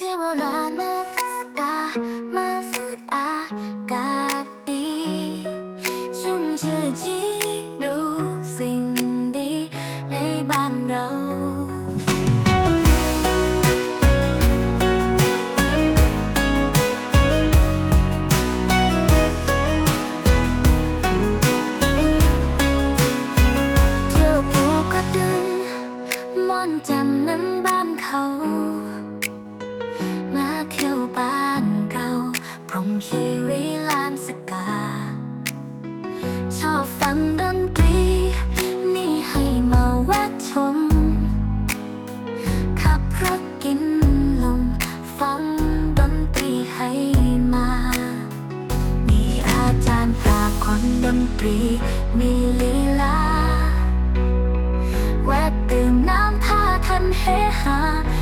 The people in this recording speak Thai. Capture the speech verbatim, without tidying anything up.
ที่โบราณมาตามาสูดอากาศดีชุ่มชื่นชีดูสิ่งดีในบ้านเราม่อนแจ่มนั้นบ้านเขามาเที่ยวบ้านเราพรหมคีรีลานสกาชอบฟังดนตรีนี่ให้มาแวะชมขับรถกินลมฟังดนตรีให้มามีอาจารย์ปราบคนดนตรีมีลีลาแวะดื่มน้ำพาท่านเฮฮา